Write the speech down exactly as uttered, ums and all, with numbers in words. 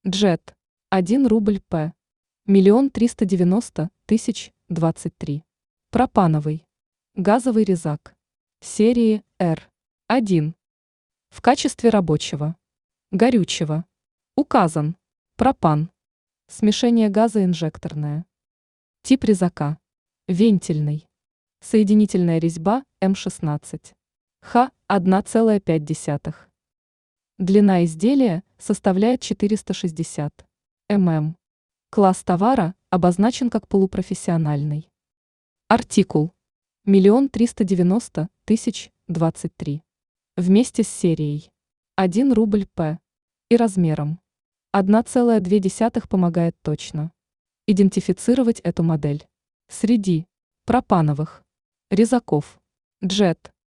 Джет. один рубль П. Миллион триста девяносто тысяч двадцать три. Пропановый. Газовый резак. Серии Р один. В качестве рабочего. Горючего. Указан. Пропан. Смешение газа инжекторное. Тип резака. Вентильный. Соединительная резьба М шестнадцать. Х одна целая пять десятых. Длина изделия составляет четыреста шестьдесят мм. Класс товара обозначен как полупрофессиональный. Артикул. Миллион триста девяносто тысяч двадцать три. Вместе с серией. один рубль П. И размером. одна целая две десятых помогает точно идентифицировать эту модель. Среди пропановых резаков Джет